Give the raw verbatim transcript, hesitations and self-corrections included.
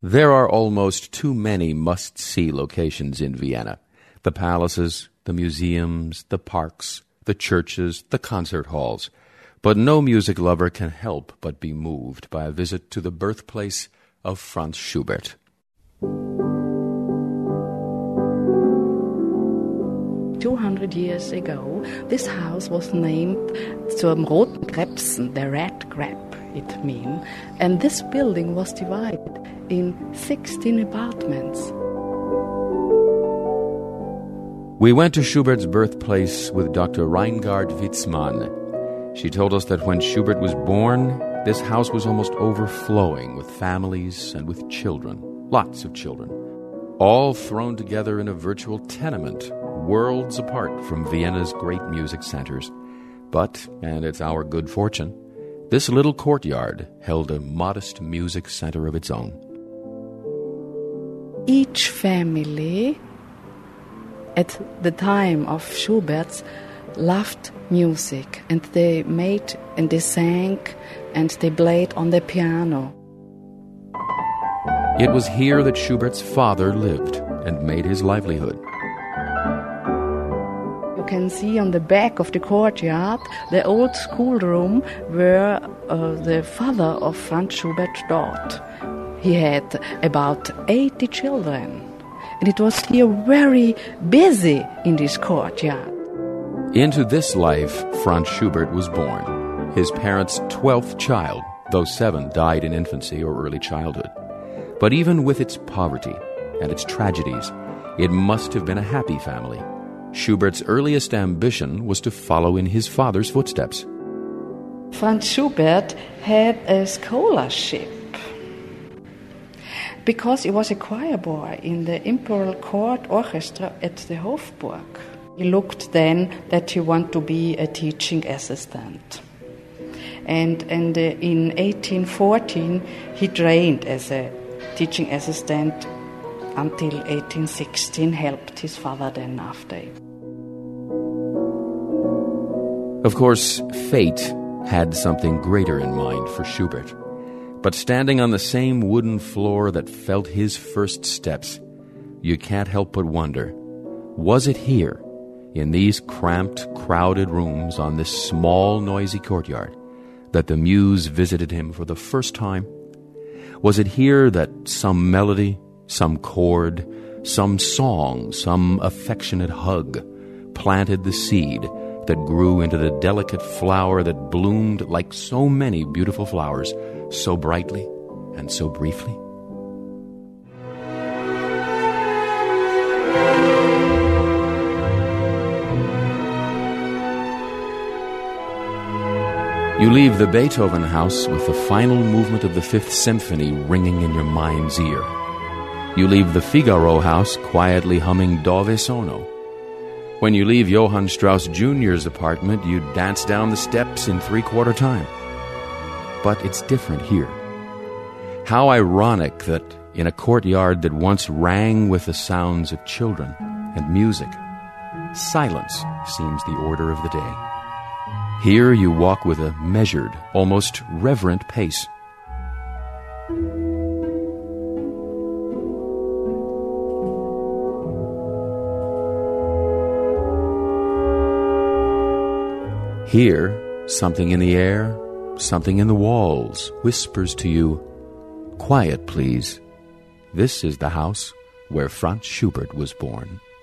There are almost too many must-see locations in Vienna. The palaces, the museums, the parks, the churches, the concert halls. But no music lover can help but be moved by a visit to the birthplace of Franz Schubert. two hundred years ago, this house was named zum Roten Krebsen, the red crab, it means. And this building was divided in sixteen apartments. We went to Schubert's birthplace with Doctor Reingard Witzmann. She told us that when Schubert was born, this house was almost overflowing with families and with children, lots of children, all thrown together in a virtual tenement, worlds apart from Vienna's great music centers. But, and it's our good fortune, this little courtyard held a modest music center of its own. Each family at the time of Schubert's loved music, and they made and they sang and they played on the piano. It was here that Schubert's father lived and made his livelihood. You can see on the back of the courtyard the old schoolroom where uh, the father of Franz Schubert taught. He had about eighty children, and it was here very busy in this courtyard. Into this life, Franz Schubert was born, his parents' twelfth child, though seven died in infancy or early childhood. But even with its poverty and its tragedies, it must have been a happy family. Schubert's earliest ambition was to follow in his father's footsteps. Franz Schubert had a scholarship because he was a choir boy in the Imperial Court Orchestra at the Hofburg. He looked then that he wanted to be a teaching assistant. And, and uh, in eighteen fourteen, he trained as a teaching assistant until eighteen sixteen, helped his father then after. Of course, fate had something greater in mind for Schubert. But standing on the same wooden floor that felt his first steps, you can't help but wonder, was it here, in these cramped, crowded rooms on this small, noisy courtyard, that the muse visited him for the first time? Was it here that some melody, some chord, some song, some affectionate hug planted the seed that grew into the delicate flower that bloomed like so many beautiful flowers, so brightly and so briefly? You leave the Beethoven house with the final movement of the Fifth Symphony ringing in your mind's ear. You leave the Figaro house quietly humming Dove Sono. When you leave Johann Strauss Junior's apartment, you dance down the steps in three-quarter time. But it's different here. How ironic that in a courtyard that once rang with the sounds of children and music, silence seems the order of the day. Here you walk with a measured, almost reverent pace. Here, something in the air, something in the walls whispers to you, "Quiet, please. This is the house where Franz Schubert was born."